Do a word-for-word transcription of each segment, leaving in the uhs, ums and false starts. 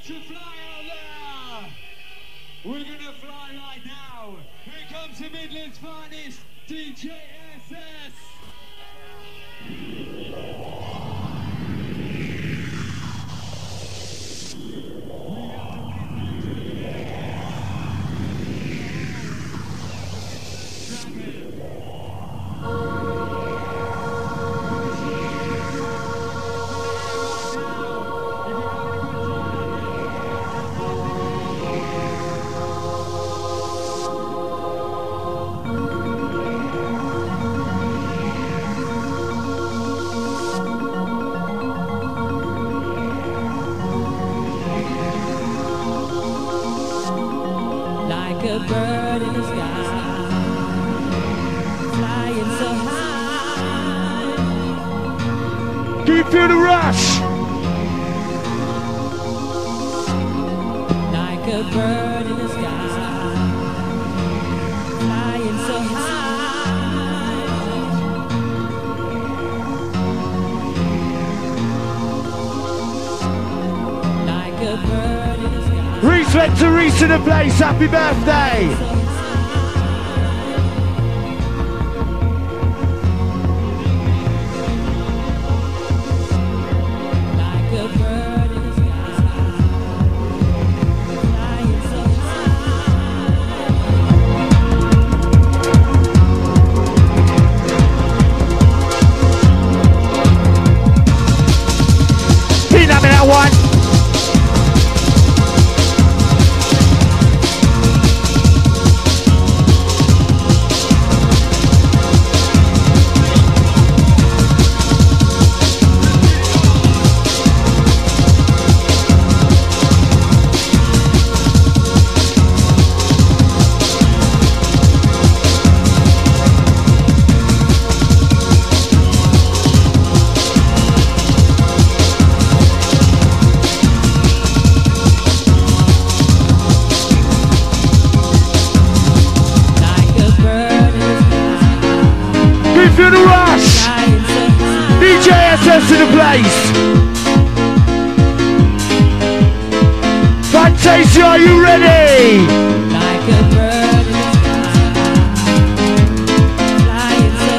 to fly out there. We're gonna fly right now. Here comes the Midlands finest, D J S S. Like a bird in the sky, flying so high. Do you feel the rush? Like a bird in the sky, flying so high. Like a bird in the sky. Reese went to Reese in the place. Happy birthday. Like a bird in the sky, flying so Been having that one. Feel the rush! D J S S in the place! Fantasia, are you ready? like a bird in the sky, flying so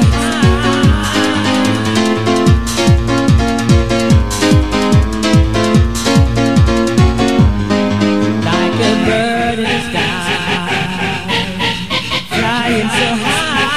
high. Like a bird in the sky, flying so high.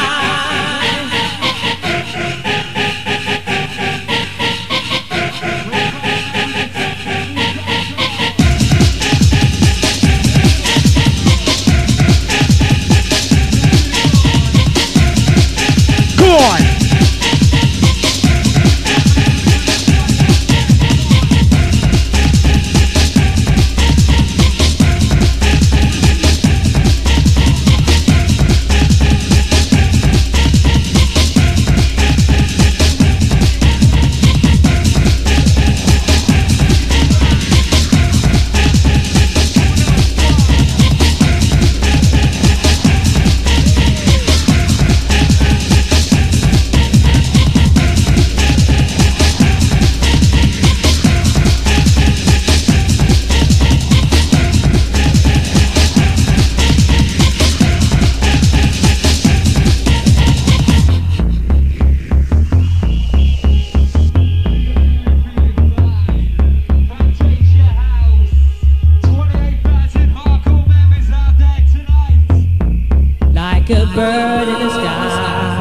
Like a bird in the sky,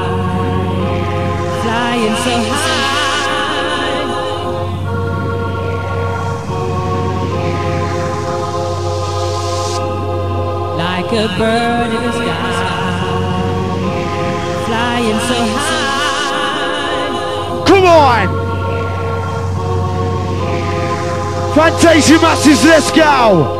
flying so high. Like a bird in the sky, flying so high. Come on! Fantasia masses, let's go!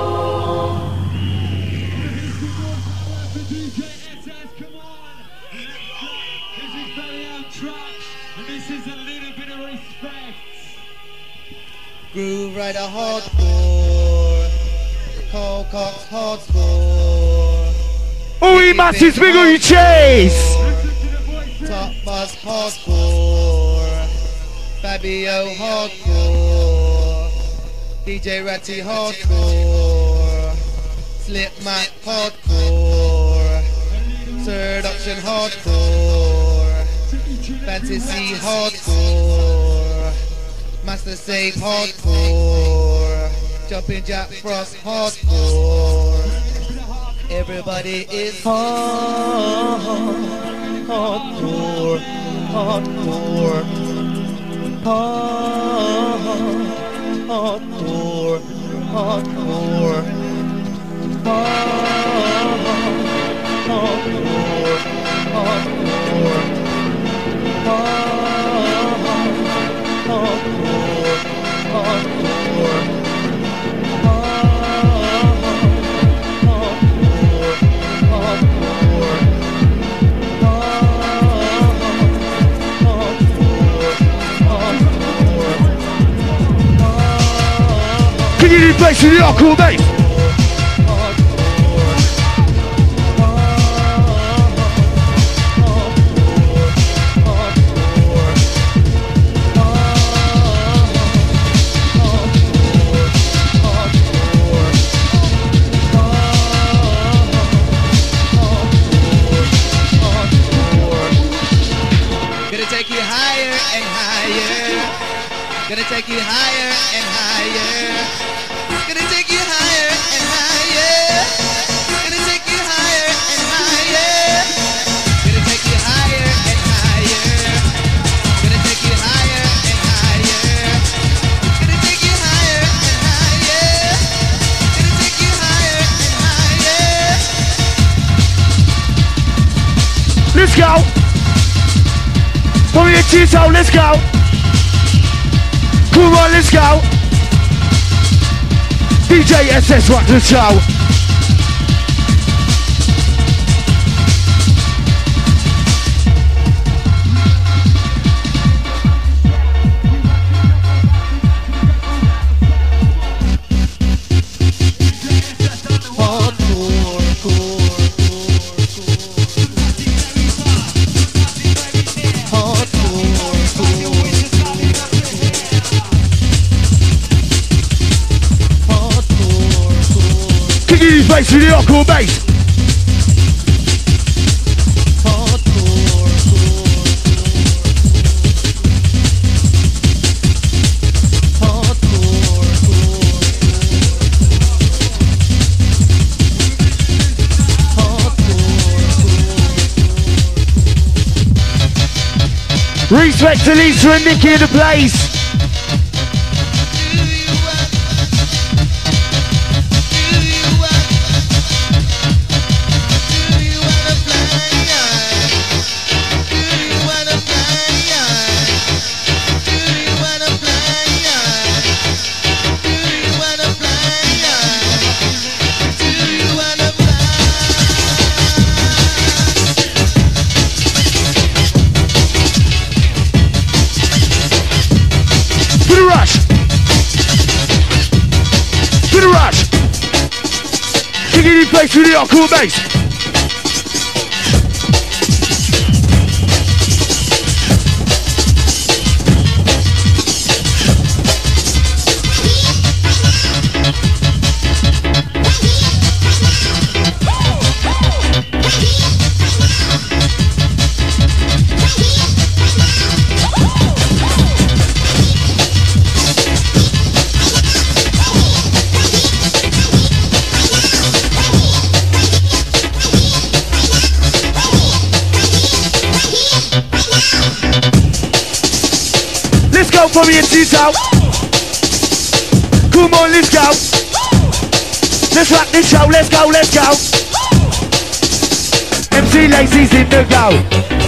Groove Rider hardcore, Carl Cox hardcore. Oh, he masses, big on your chase! Top Buzz hardcore, Fabio hardcore. D J Ratty hardcore, Slipmatt hardcore, Seduction hardcore, Fantasy hardcore, Master Safe hardcore, Jumping Jack Frost hardcore. Everybody is hard, hardcore, hardcore, hard, hardcore, hardcore, hard, hardcore, hardcore, hard, hardcore, hardcore. Can you do bass with the hardcore bass? Gonna take you higher and higher. Gonna take you higher and higher. Gonna take you higher and higher. Gonna take you higher and higher. Gonna take you higher and higher. Gonna take you higher and higher. Gonna take you higher and higher. Gonna take you higher and higher. Let's go. Put me a cheese out, let's go. Come on, let's go. D J S S rock the show. Bass with the hardcore bass. Respect to Lisa and Nikki in the place. Bass with the hardcore bass. For me and she's out. Come on, let's go. Let's rock this show. Let's go, let's go. M C Lazy's in the go.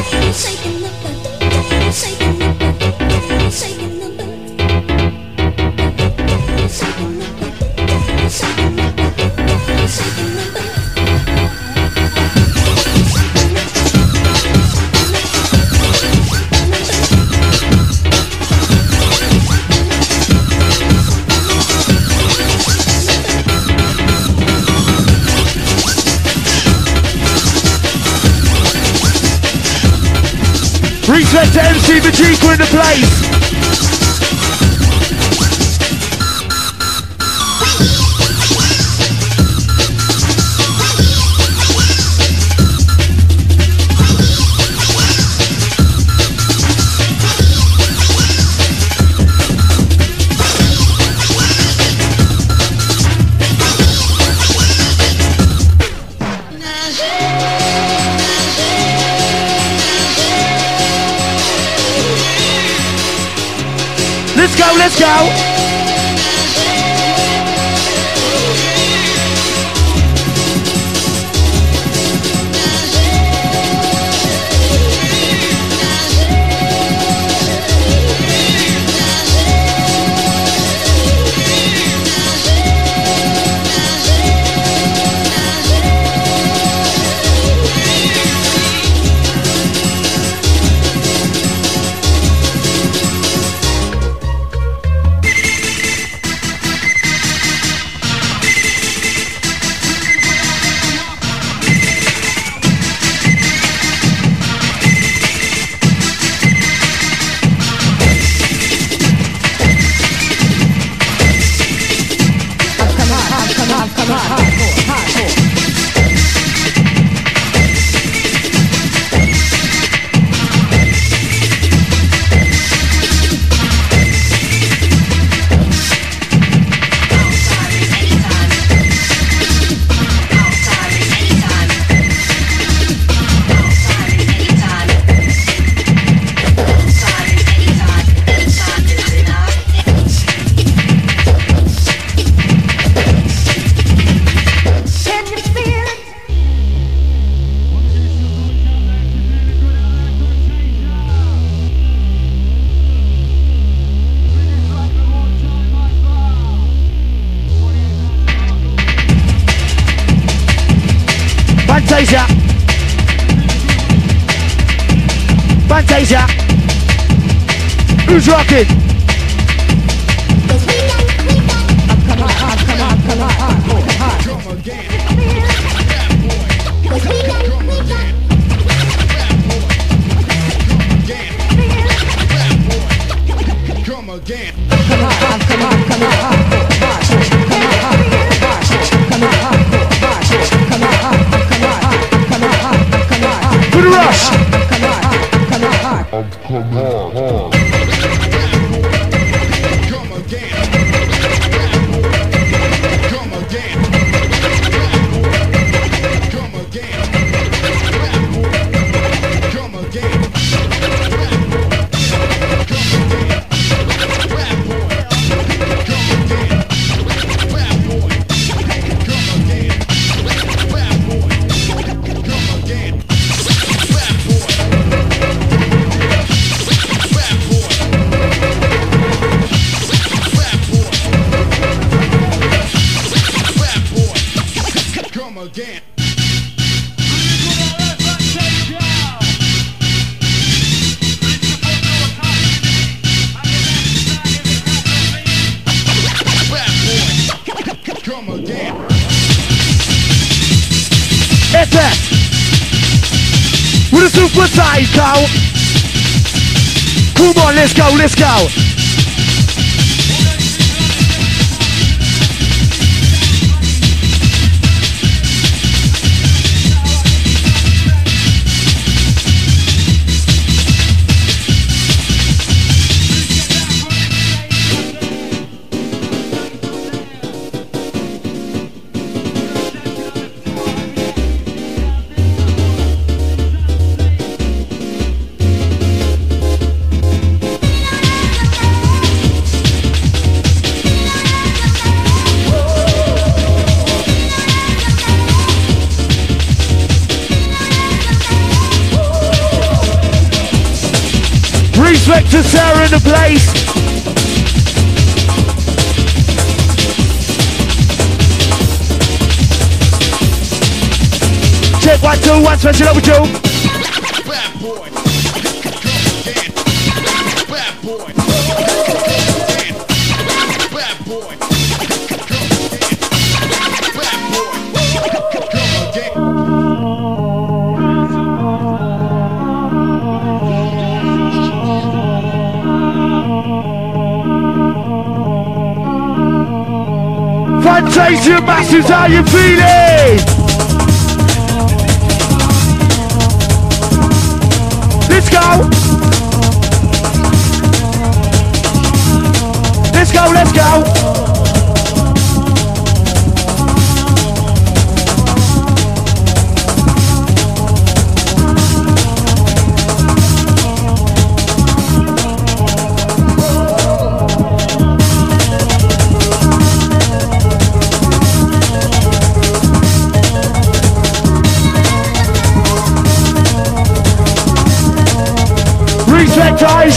Respect to M C Vegeta in the place. go, let's go. Fantasia. Fantasia. Who's rocking? Come on, come on, come on, come on, come again. Come again. Come again. Come on, come on, come on. To the rush. Come on, come on, hard. Come on. Come again. Come again. Come again. Come again. Again. Come again. It's it. With a super size cow. Come on, let's go, let's go. Respect to Sarah in the place. Check one, two, one, special over two. Bad boy. Bad boy. Bad boy. Fantasia Masses, how you feeling? Let's go! Let's go, let's go!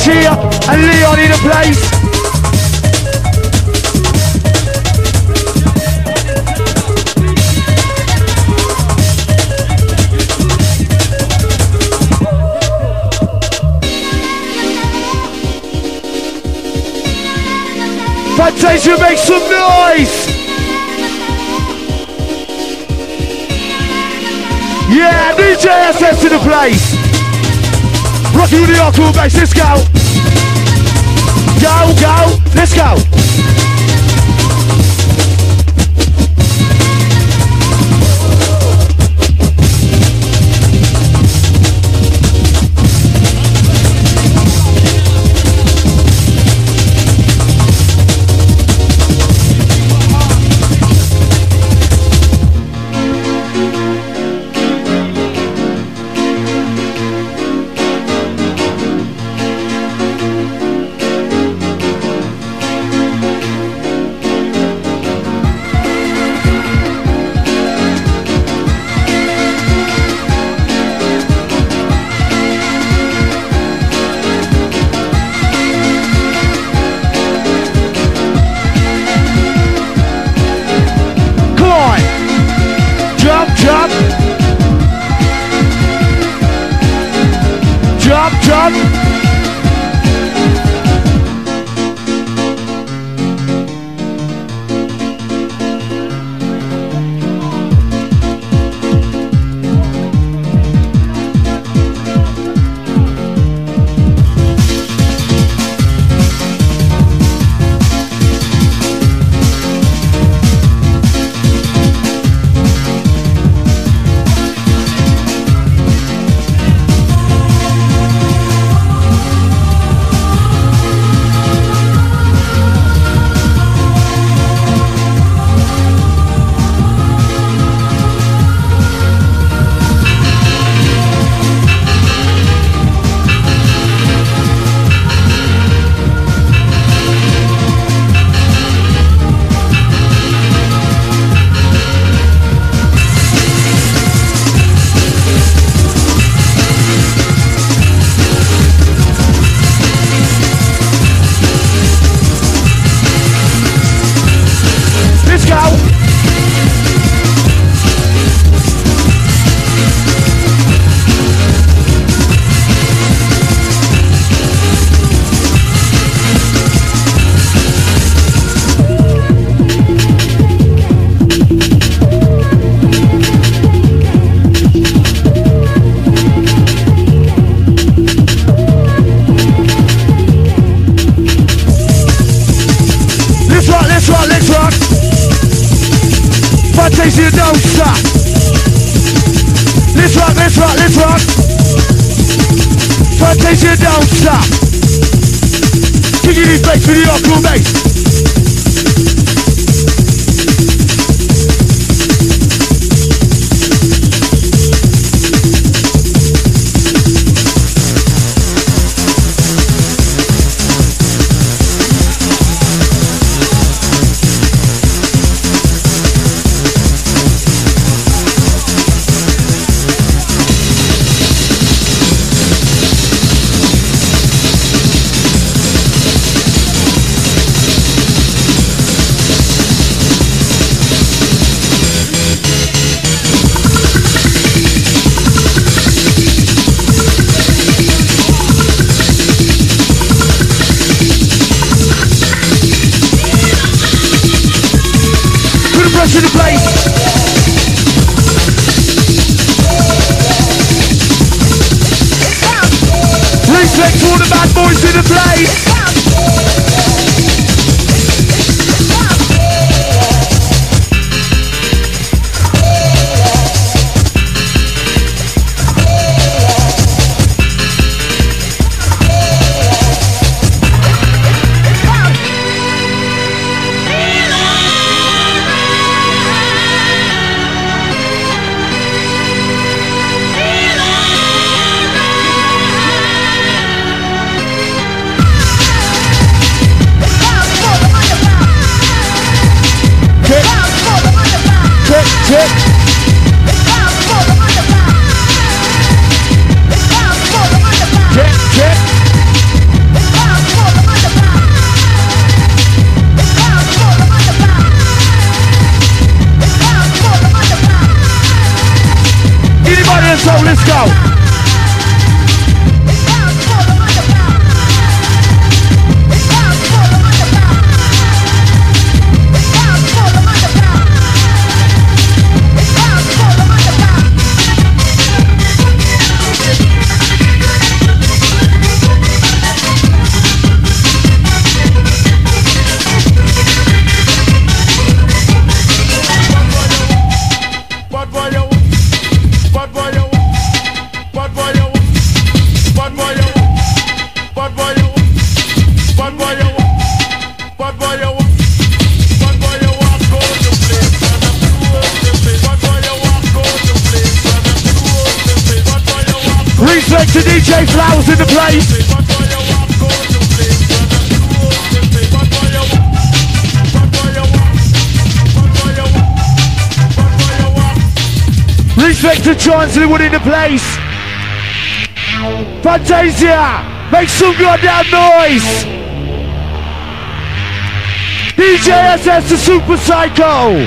Rich here and Leon in the place. Fantasia, make some noise! Yeah, D J S S in the place! Rocky with the hardcore bass, let's go! Go, go, let's go! Fantasia, don't stop. Let's rock, let's rock, let's rock. Fantasia, don't stop. Kicking these bass with the hardcore bass. To the place. Respect to all the bad boys in the place. to D J Flowers in the place. Respect to Chancellor Wood in the place. Fantasia, make some goddamn noise. D J S S the Super Psycho.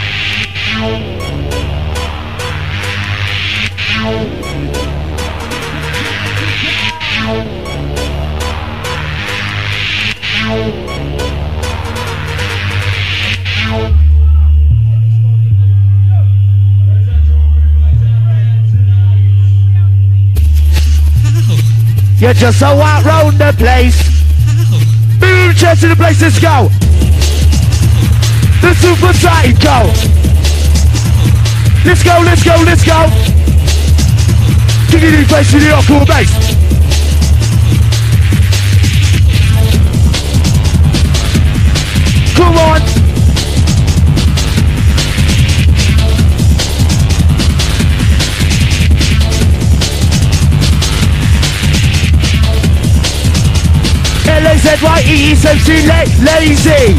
You're just so out round the place. Boom, chest in the place, let's go. The Super Psycho. Let's go, let's go, let's go. Kicking in place to the hardcore bass. Come on. L A Z Y E E M C lazy.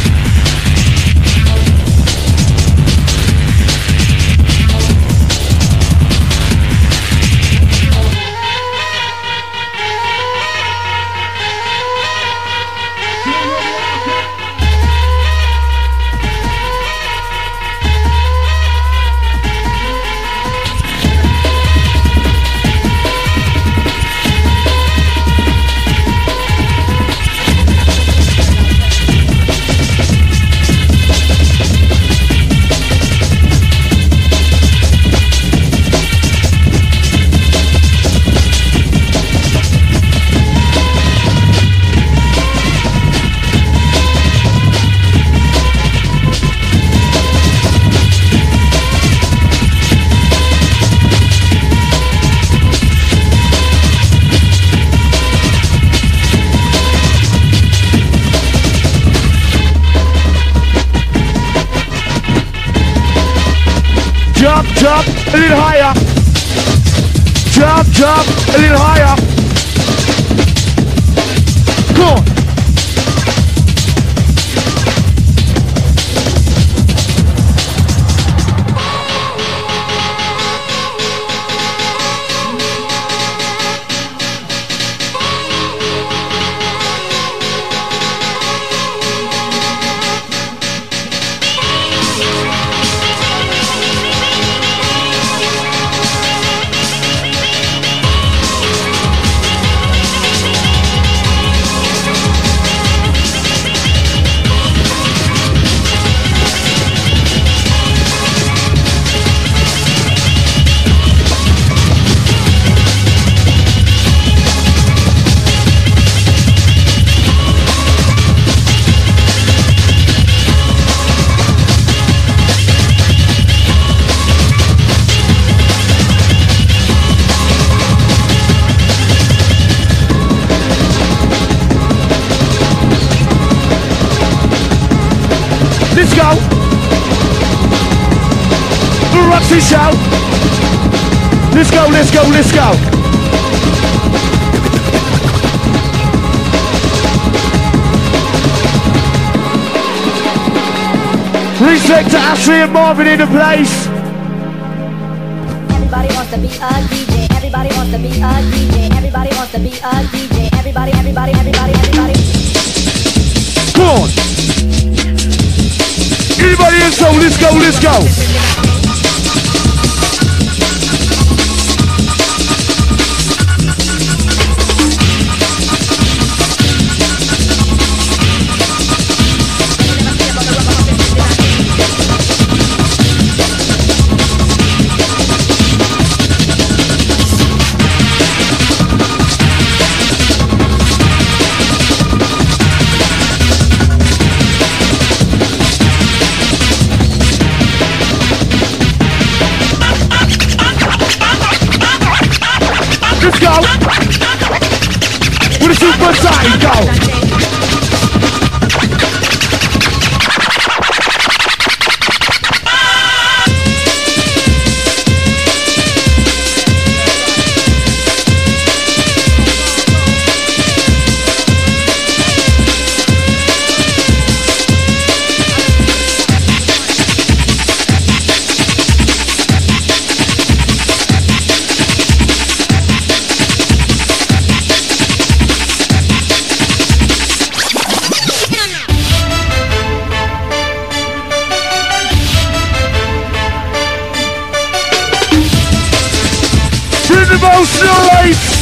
Jump, jump, a little higher. Jump, jump, a little higher. Come on. Let's go. The Roxy Show. Let's go, let's go, let's go. Respect to Ashley and Marvin in the place. Everybody wants to be a D J. Everybody wants to be a D J. Everybody wants to be a D J. Everybody, everybody, everybody, everybody. Come on. Anybody in soul, let's go, let's go. Let's go! With a Super Psycho! noise!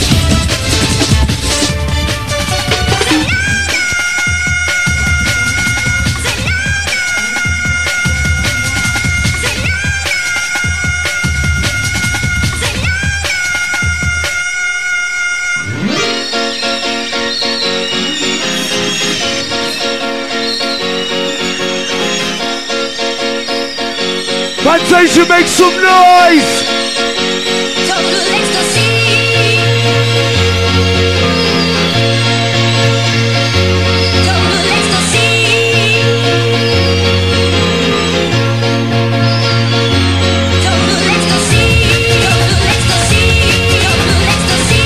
Fantasia, make some noise! Total ecstasy. Total ecstasy. Total ecstasy. Total ecstasy. Total ecstasy.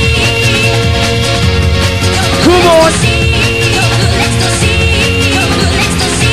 Come on! Total ecstasy. Total ecstasy.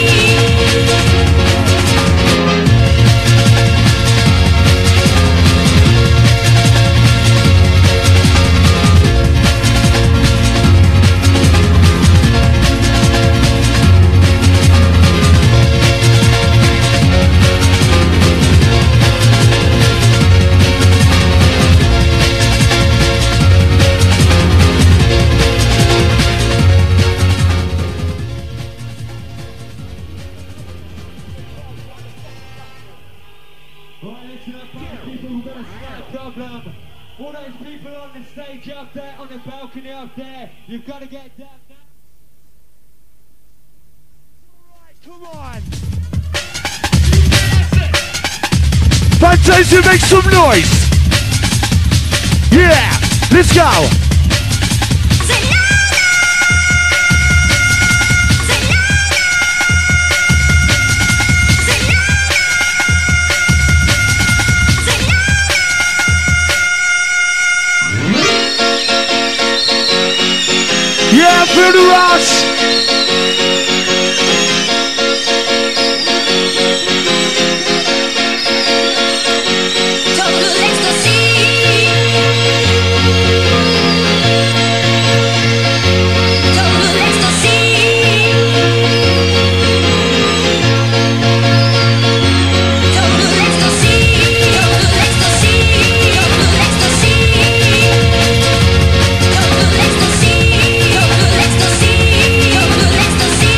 Right, listen up, party people, we've got a slight problem. All those people on the stage up there, on the balcony up there, you've got to get down now. Come on! Fantasia, make some noise! Yeah! Let's go! Yeah, feel the rush! Total ecstasy. Total ecstasy. Total ecstasy. Total ecstasy. Total ecstasy. Total ecstasy. Total ecstasy. Total ecstasy.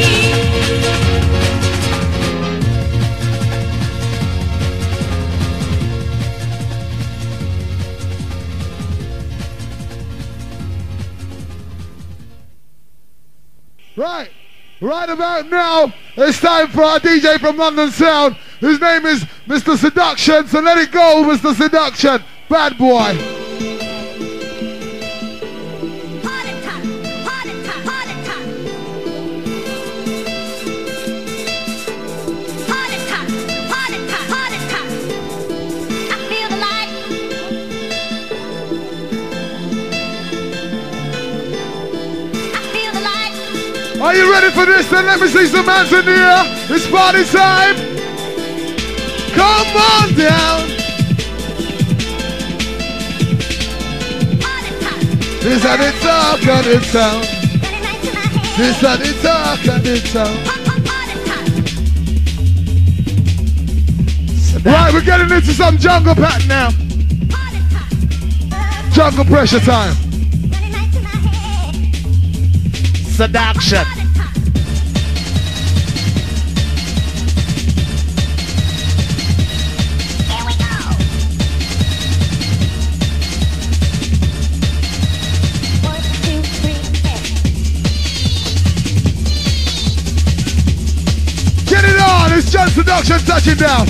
Right, right about now, it's time for our D J from London Sound. His name is Mister Seduction, so let it go, Mister Seduction. Bad boy. Party time, party time, party time. Party time, party time, party time. I feel the light. I feel the light. Are you ready for this? Then let me see some hands in the air. It's party time. Come on down. Party time. This how they talk and it sound. Got a knife to my head. This how they talk and it sound. Pa- pa- Party time. Right, we're getting into some jungle pattern now. Party time. Jungle pressure time. Got a knife to my head. Seduction. Party time. There we go. One, two, three, and Get it on. It's just seduction touching down.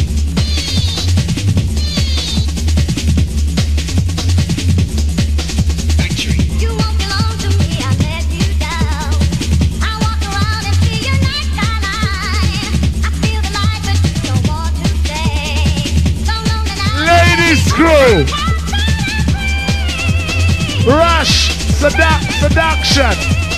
you won't belong to me. I let you down. I walk around and see your night skyline. I feel the light, but you don't want to stay. So long that I Ladies screw. Rush. Sedu- seduction.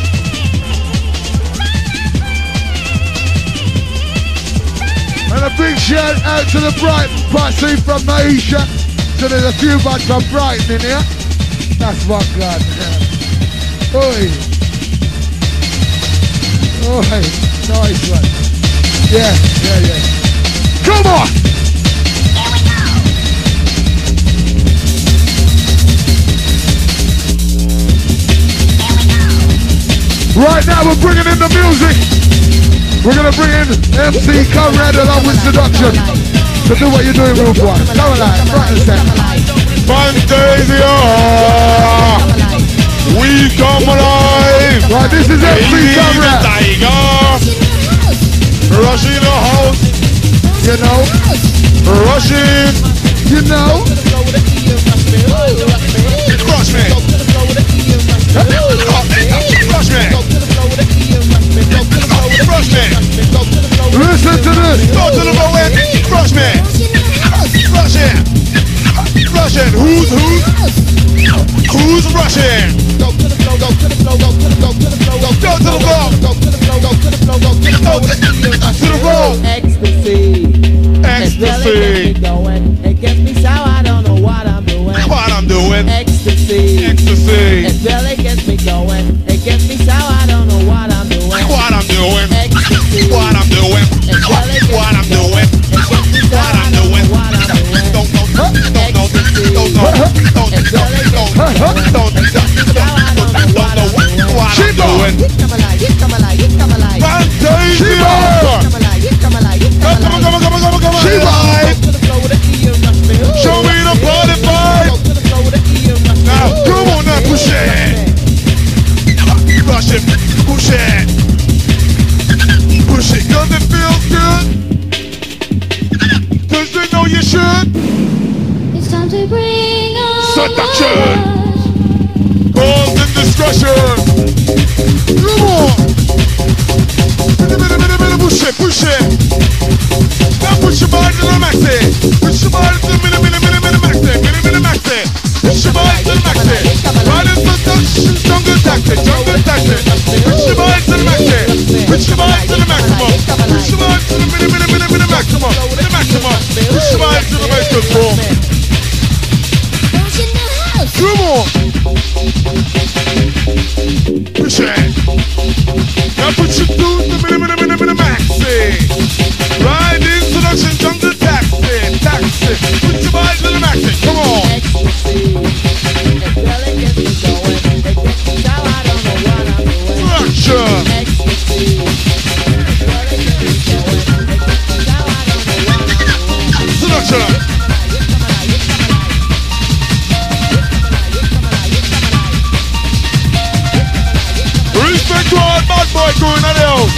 And a big shout out to the Brighton posse from Maisha. So there's a few bunch from Brighton in here. That's what God. Yeah. Oi. Oi. Nice one. Yeah, yeah, yeah. Come on! There we go. Right now we're bringing in the music. We're gonna bring in M C Conrad along with Seduction. So do what you're doing, Rude Boy. Come alive, front and center. Fantasia! We come alive! Right, this is M C Conrad. Tiger! Rushing the house! You know, Rushing! you know. Crush me! Crush me! Crush me! Listen to this. Go to the low end! Crush me! Rush it! Rush it! Who's, who's? Who's rushing? Go to the floor! Go to the floor! Go to the floor! Go to the floor! Go to the floor! Go to the floor! Go to the floor! Go to the floor! Ecstasy. Ecstasy! It going. It gets me sour. I don't know what I'm doing. What I'm doing? Ecstasy. Ecstasy! It really gets me going. It gets me sour. I don't know what I'm doing. What I'm doing? Ecstasy. What I'm doing? It really gets What I'm me going. doing? It gets me sour. What I'm I don't doing? know what I'm doing. Don't know, don't know, don't know, don't know, don't know, don't know, don't know what I'm doing. Come alive. Come alive. Come alive. Fantasia! Come alive. Come alive. Come on, come on, come on, come on, come on, live. Show me the party vibe. Now, come on now, push it. Rush it, push it. Push it, cause it feels good. Cause you know you should. It's time to bring on Seduction. Pause and discussion. Come on. Minute, minute, minute, minute, push it, push it. Now push your body to the max. Push your body to the minute, minute, minute, minute, max. Minute, minute, max. Push your body to the max. Right in seduction, jungle tactic, jungle tactic. Push your body to the max. Push your body to the maximum. Push your body to the minute, minute, minute, minute, maximum. The maximum. Push your body to the maximum. Come on. Push it. Now put your two to minute, minute, minute, minute, maxi. Ride in seduction, jungle taxi, taxi. Put your body to the maxi. Come on. Ecstasy. It really gets me going. It gets me sour. I don't know what I'm doing. Structure. Ecstasy. It really gets me going. It gets me sour. I don't know what I'm doing. Seduction. Respect to all bad boy going on the house.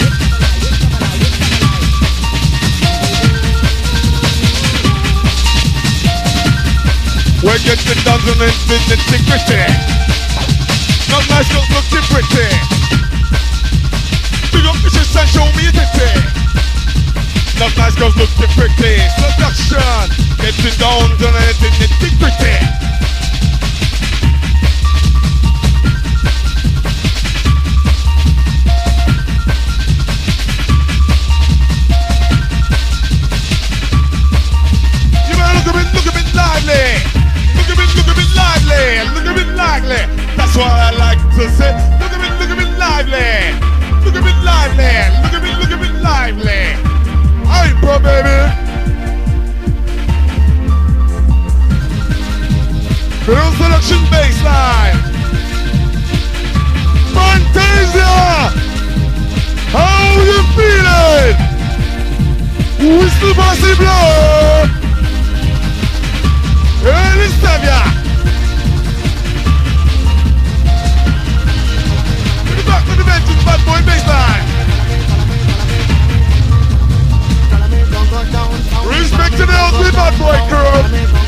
We're getting done in infinity gritty. Not nice girls looking pretty. Big up the shit and show me your titty. Not nice girls looking pretty. Seduction. Getting down to the infinity gritty. That's what I like to say. Look at me, look at me lively. Look at me lively. Look at me, look at me lively. I'm pro baby. Girl selection baseline. Fantasia. How you feeling? Whistle bossy blow. Early Savia. Back to the vengeance, bad boy baseline. Respect to the ugly bad boy crew.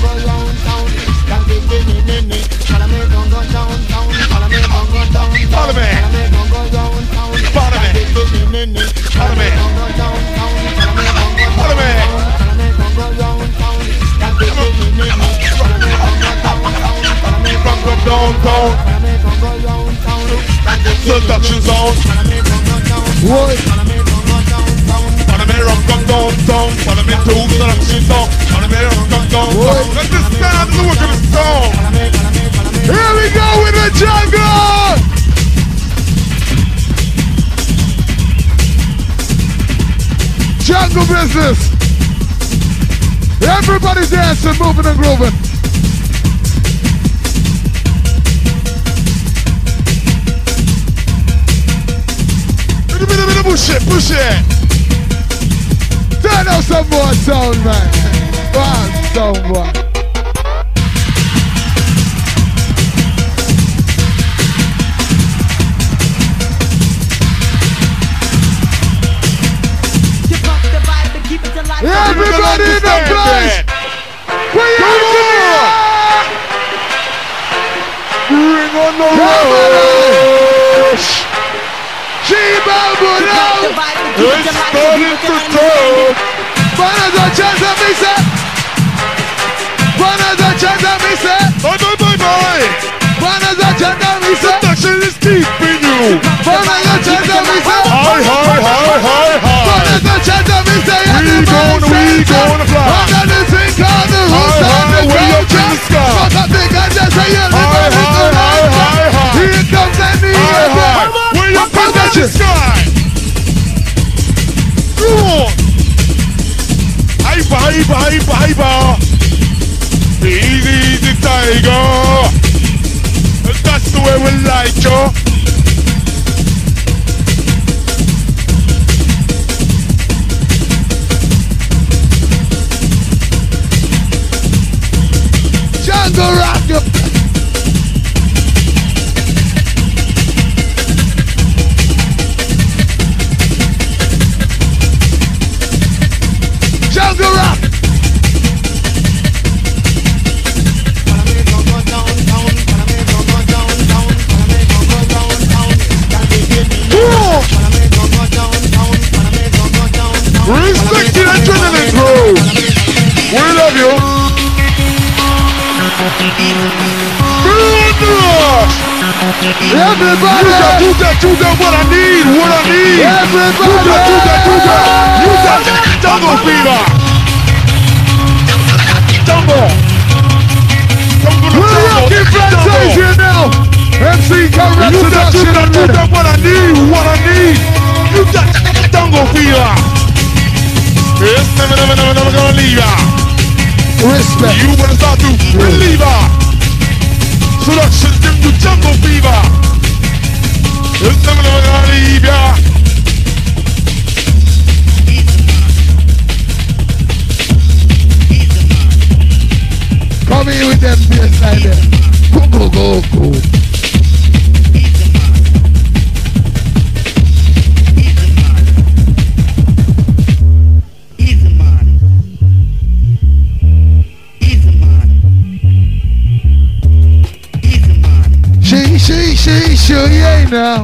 Follow me. Follow me. Follow me. Follow me. From from downtown. Seduction zone. What? Follow me, rock, come downtown. Follow me to seduction zone. Follow me, rock, come downtown. Let this stand the work of the song. Here we go with the jungle! Jungle business. Everybody dancing, moving and grooving. push it, push it. Turn out some more sound, man. Wow, sound, boy. Everybody in the place! Where you at? Bring on the rush! G-Bambo now! It's starting to talk! Buenas noches, amice! Buenas noches, amice! Bye bye bye bye! Buenas noches, amice! Seduction is keeping you! Buenas noches, amice! Hi, hi, hi, hi, hi! Buenas noches, amice! We gonna, we gonna fly! Under the thing called the roots on the culture! Fuck up the ganja, say you live on the culture! Here comes the new year! Way up in the sky! Come on! Hyper, hyper, hyper, hyper! Easy, easy, tiger! That's the way we like you! Jungle rock you. Jungle rock. Respect the adrenaline, bro! We love you! Everybody! You got, you got, you got what I need, what I need! Everybody! You got, you got, you got, you got jungle fever! Jungle! Jungle, We're rocking Fantasia now! M C Correct You got, you Production got, you on got what I need, what I need! You got jungle fever! It's never, never, never, never gonna leave ya! Respect. You wanna start to believe her. Seduction give you jungle fever. It's never never gonna leave ya. Come here with them bass line there. Go, go, go, go. She, she, she, she, yeah, now.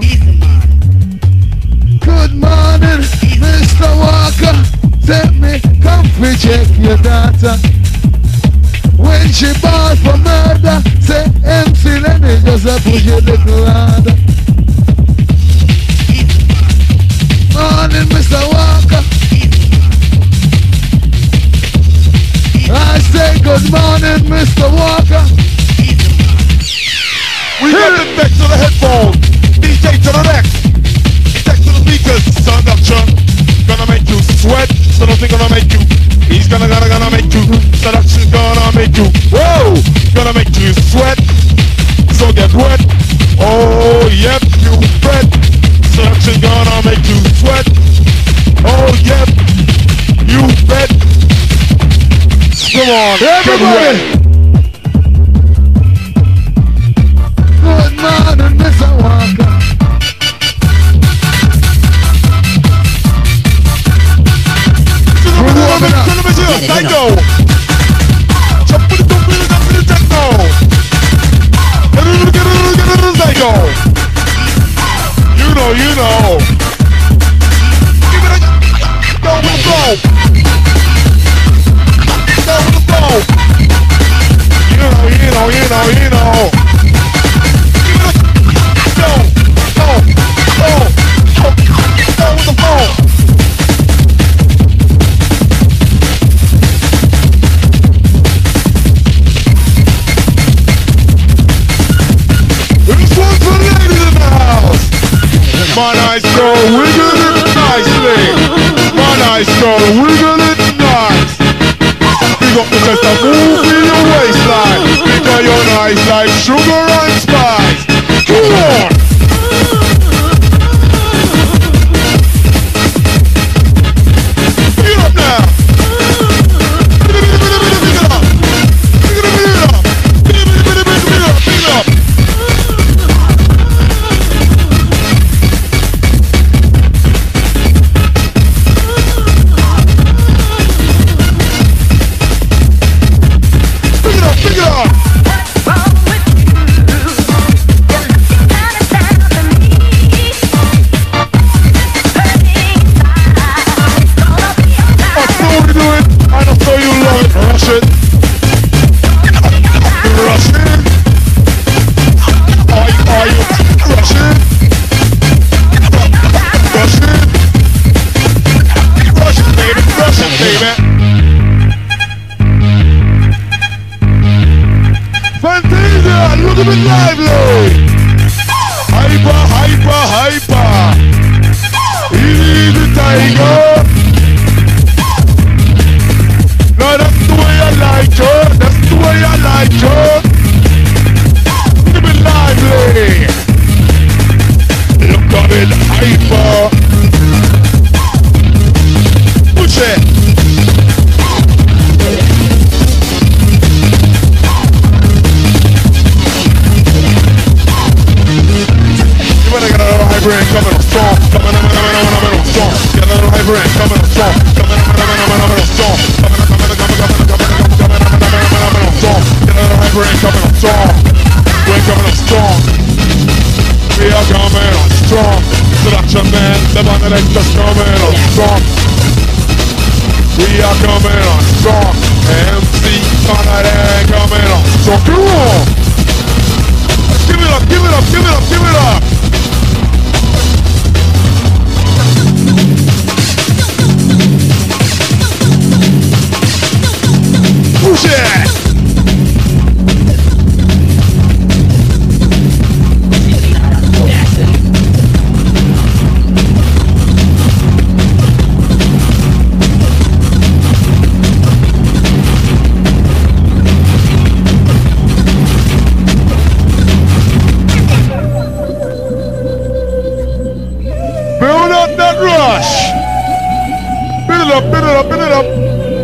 Good morning, Mister Walker. Let me come fi check your data. When she bought for murder, say M C, let me just uh, push your little harder. Morning, Mister Walker. I say good morning, Mister Walker. We got the neck to the headphone, D J to the neck, neck to the speakers. Seduction gonna make you sweat. Seduction gonna make you. He's gonna gonna gonna make you. Seduction gonna make you. Whoa! Gonna make you sweat. So get wet. Oh yep, you bet. Seduction gonna make you sweat. Oh yep, you bet. Come on, everybody. Good morning, Mister Walker. We're warming up. Television, Psycho. Jump with the jump with the jump with the techno. Get it, get it, get it, Psycho. You know, you know. Give it a go with the flow. Go with the flow. You know, you know, you know, you know. Go, go, go, go, go with the flow. This one's for the ladies in the house. My nice girl, wiggle it nicely. My nice girl, wiggle it nice. Big up the best of move in your waistline. Because you're nice like sugar and spice. Come on. little bit lively. Hyper, hyper, hyper. Easy tiger. Now that's the way I like it. That's the way I like it. Little bit lively. Look at it, hyper. Push it. You better get a little hybrid coming on strong. Coming on, coming on, coming on strong. Get a little hybrid coming on strong. Coming on, coming on, coming on strong. Coming on, coming on, coming on, coming on, coming on, coming on, coming on strong. Get a little hybrid coming on strong. We're coming on strong. We are coming on strong. Seduction man, the one that is just coming on strong. We are coming on strong. M C Canada coming on strong. Come on. Give it up, give it up, give it up, give it up. Push it. Build up that rush. Build it up, build it up, build it up.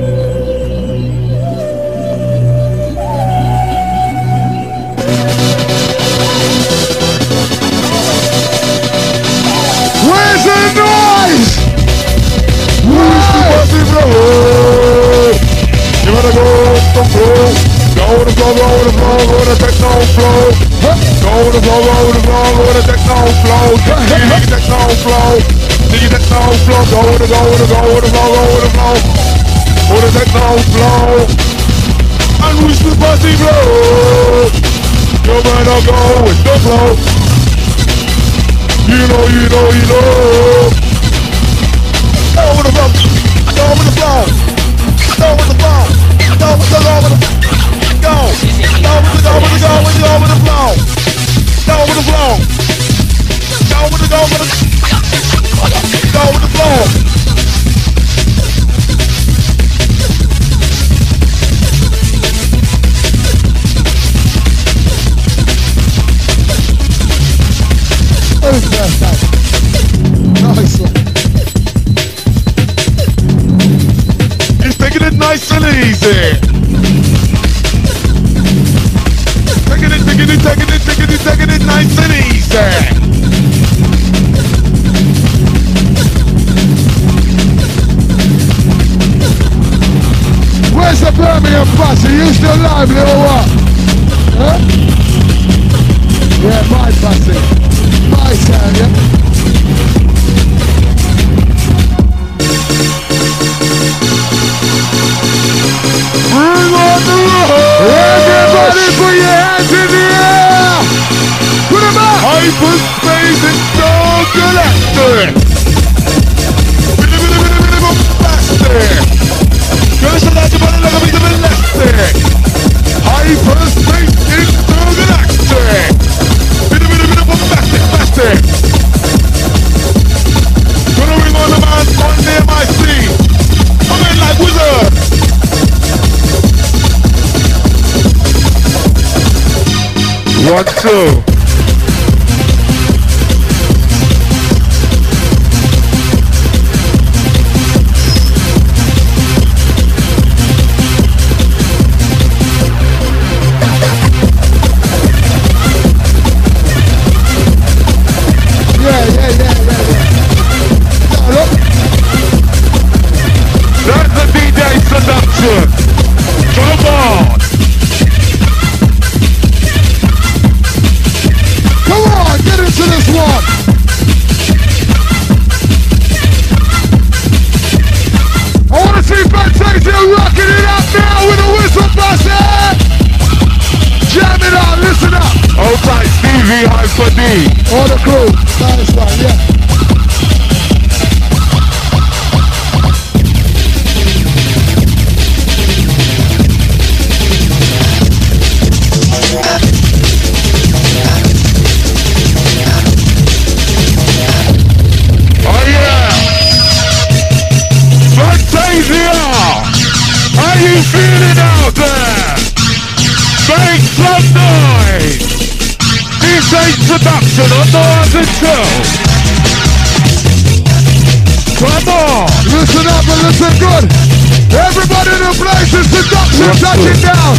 Where's the noise? Where's the buzzing flow? You better go with the flow. Go with the flow, go with the flow, go with the techno flow. Go with the flow, go with the flow, go with the techno flow. Dig techno flow. Dig techno flow. Go with the, go with the, go with the flow, go with the flow. Go with the techno flow. And who's the buzzing flow? You better go with the flow. You know, you know, you know. Go with the flow. Go with the flow. Go with the flow. Go with the, go with the. Go. Go with the, go with the, go with the, go with the flow. Go with the flow. Go with the, go with the. Go with the flow. Nice one. He's taking it nice and easy. Taking it, taking it, taking it, taking it, taking it nice and easy. Where's the Birmingham posse? You still lively or what? Huh? Yeah, my posse. My sound, yeah? Everybody put your hands in the air! Put them up! Hyperspace intergalactic! Bit of bit of bit of bit of plastic! Gonna say that you're like a bit of elastic! Hyperspace intergalactic! Bit of bit of bit of plastic, plastic! Gonna ring on the man on the M I C! I'm in like wizard! One, two. Yeah, yeah, yeah, yeah, yeah. No, look. That's the D J seduction. Come on. Come on, get into this one. I want to see Fantasia rocking it up now with a whistle busting. Jam it out, listen up. Hold tight, Stevie, Hyper D. All the crew, nice one, yeah. feel it out there? Make some noise! This ain't seduction on the ones and two. Come on! Listen up and listen good. Everybody in the place is seduction, touch it down.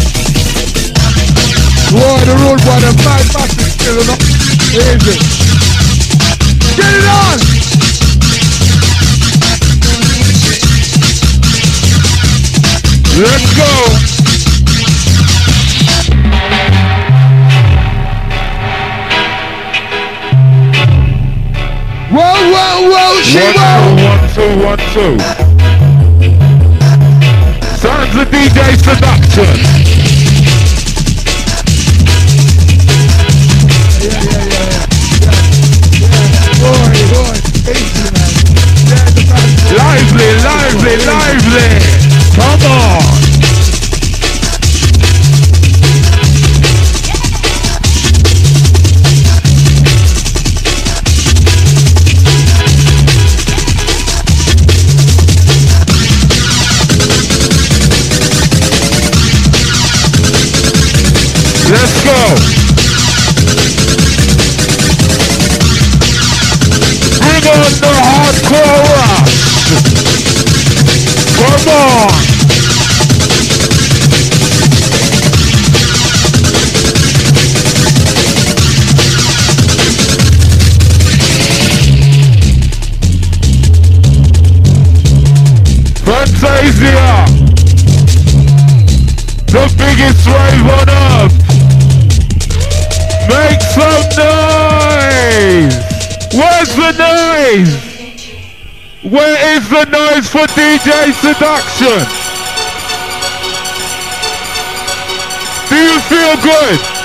Boy, the road boy, the five massive still enough. Easy. Get it on! Let's go! Whoa, whoa, whoa, she One, whoa! two, one, two, one, two. Sounds of D J Seduction. Yeah, yeah, yeah, yeah. Yeah, boy, boy, easy, man. Yeah, the best. Lively, lively, lively. Come on. Let's go. Bring on the hardcore rush. Come on. Fantasia. The biggest wave on earth. Make some noise! Where's the noise? Where is the noise for D J Seduction? Do you feel good?